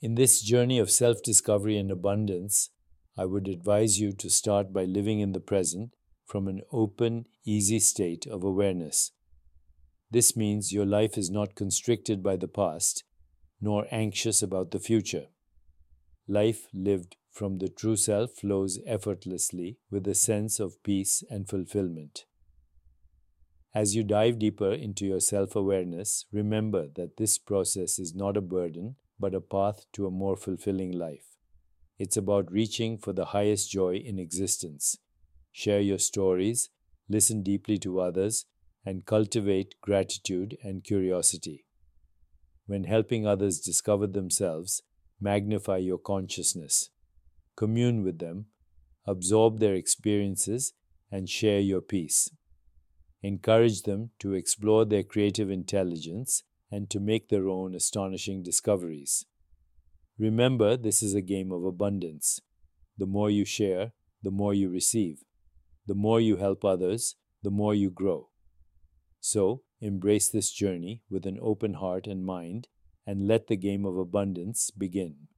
In this journey of self discovery and abundance, I would advise you to start by living in the present from an open, easy state of awareness. This means your life is not constricted by the past, nor anxious about the future. Life lived from the true self flows effortlessly with a sense of peace and fulfillment. As you dive deeper into your self awareness, remember that this process is not a burden, but a path to a more fulfilling life. It's about reaching for the highest joy in existence. Share your stories, listen deeply to others, and cultivate gratitude and curiosity. When helping others discover themselves, magnify your consciousness. Commune with them, absorb their experiences, and share your peace. Encourage them to explore their creative intelligence and to make their own astonishing discoveries. Remember, this is a game of abundance. The more you share, the more you receive. The more you help others, the more you grow. So, embrace this journey with an open heart and mind, and let the game of abundance begin.